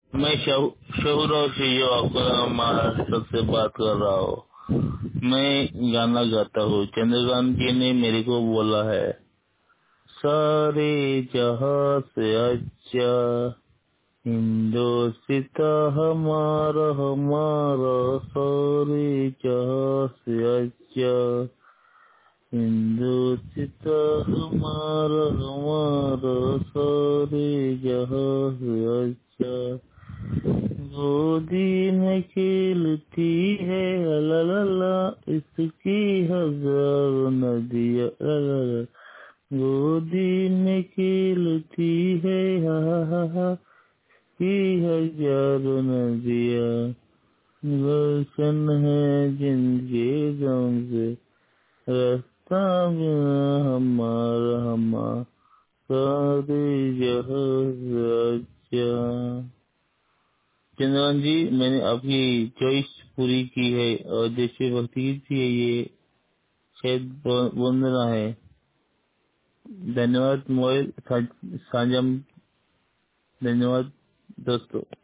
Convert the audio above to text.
मैं शहूर से जो आपका महाराष्ट्र से बात कर रहा हूँ। मैं गाना गाता हूँ। चंद्रकांत जी ने मेरे को बोला है, सारे जहां से अच्छा हिंदोस्ता हमारा हमारा, सारे जहां से अच्छा हिंदोस्ता हमारा हमारा, सारे जहां से अच्छा। गोदी में खेलती है ला ला ला, इसकी हजारों नदियाँ ला ला ला। गोदी में खेलती है हा हा हा हा, की हजारों नदियाँ। गुलशन है जिनके गम से, रास्ता बिना हमारा हमारा, सारे जहां से अच्छा। चंद्रकांत जी, मैंने आपकी चॉइस पूरी की है और देशभक्ति गीत भी है ये, शायद वंदना है। धन्यवाद मोबाइल साझा, धन्यवाद दोस्तों।